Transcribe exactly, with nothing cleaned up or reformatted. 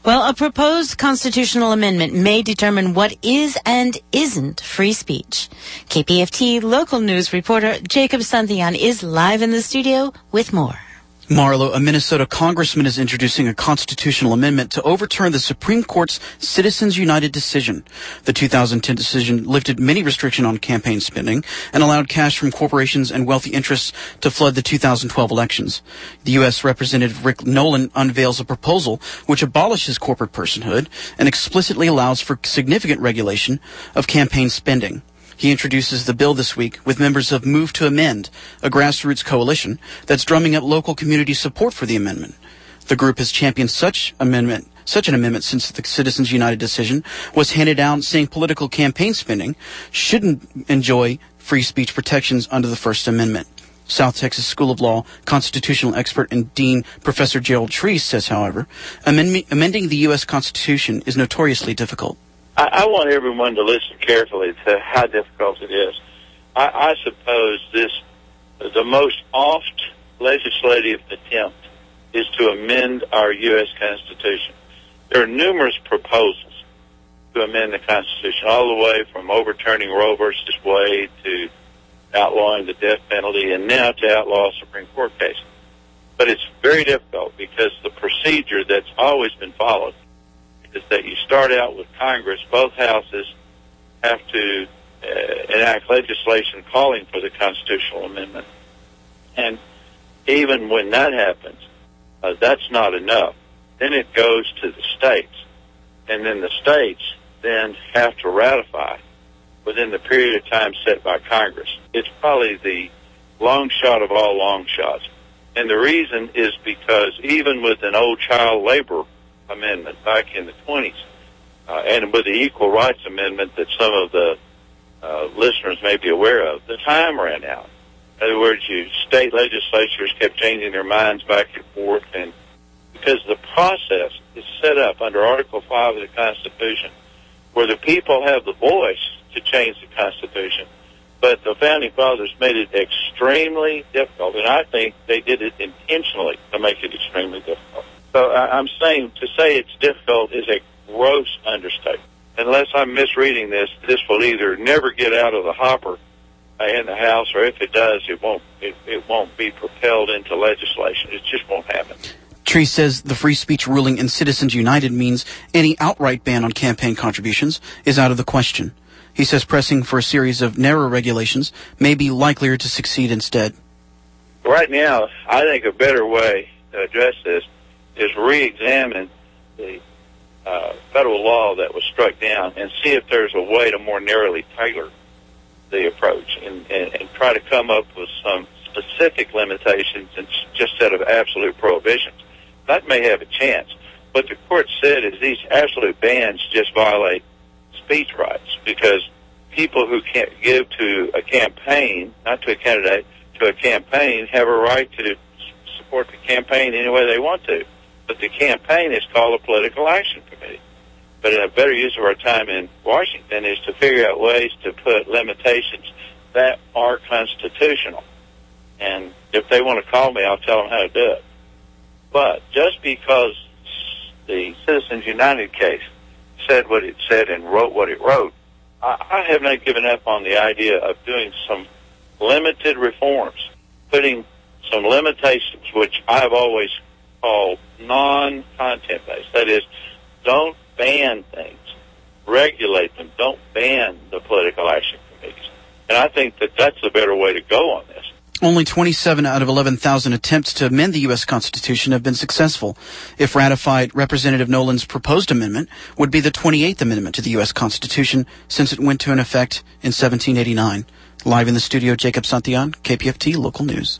Well, a proposed constitutional amendment may determine what is and isn't free speech. K P F T local news reporter Jacob Santhian is live in the studio with more. Marlo, a Minnesota congressman is introducing a constitutional amendment to overturn the Supreme Court's Citizens United decision. The two thousand ten decision lifted many restrictions on campaign spending and allowed cash from corporations and wealthy interests to flood the two thousand twelve elections. The U S Representative Rick Nolan unveils a proposal which abolishes corporate personhood and explicitly allows for significant regulation of campaign spending. He introduces the bill this week with members of Move to Amend, a grassroots coalition that's drumming up local community support for the amendment. The group has championed such amendment, such an amendment since the Citizens United decision was handed down, saying political campaign spending shouldn't enjoy free speech protections under the First Amendment. South Texas School of Law constitutional expert and dean Professor Gerald Treese says, however, amend- amending the U S Constitution is notoriously difficult. I, I want everyone to listen carefully to how difficult it is. I, I suppose this, the most oft legislative attempt is to amend our U S Constitution. There are numerous proposals to amend the Constitution, all the way from overturning Roe versus Wade to outlawing the death penalty and now to outlaw a Supreme Court case. But it's very difficult because the procedure that's always been followed is that you start out with Congress. Both houses have to uh, enact legislation calling for the constitutional amendment. And even when that happens, uh, that's not enough. Then it goes to the states. And then the states then have to ratify within the period of time set by Congress. It's probably the long shot of all long shots. And the reason is because even with an old child labor amendment back in the twenties, uh, and with the Equal Rights Amendment that some of the uh, listeners may be aware of, the time ran out. In other words, you state legislatures kept changing their minds back and forth, and because the process is set up under Article five of the Constitution, where the people have the voice to change the Constitution, but the Founding Fathers made it extremely difficult, and I think they did it intentionally to make it extremely difficult. So I'm saying to say it's difficult is a gross understatement. Unless I'm misreading this, this will either never get out of the hopper in the House, or if it does, it won't it, it won't be propelled into legislation. It just won't happen. Treese says the free speech ruling in Citizens United means any outright ban on campaign contributions is out of the question. He says pressing for a series of narrow regulations may be likelier to succeed instead. Right now, I think a better way to address this is re-examine the uh, federal law that was struck down and see if there's a way to more narrowly tailor the approach and, and, and try to come up with some specific limitations instead of absolute prohibitions. That may have a chance. What the court said is these absolute bans just violate speech rights because people who can't give to a campaign, not to a candidate, to a campaign, have a right to support the campaign any way they want to. But the campaign is called a political action committee. But a better use of our time in Washington is to figure out ways to put limitations that are constitutional. And if they want to call me, I'll tell them how to do it. But just because the Citizens United case said what it said and wrote what it wrote, I, I have not given up on the idea of doing some limited reforms, putting some limitations, which I've always called non-content based. That is, don't ban things, regulate them. Don't ban the political action committees. And I think that that's the better way to go on this. Only twenty-seven out of eleven thousand attempts to amend the U S Constitution have been successful. If ratified, Representative Nolan's proposed amendment would be the twenty-eighth amendment to the U S Constitution since it went into effect in seventeen eighty-nine. Live in the studio, Jacob Santhian, K P F T Local News.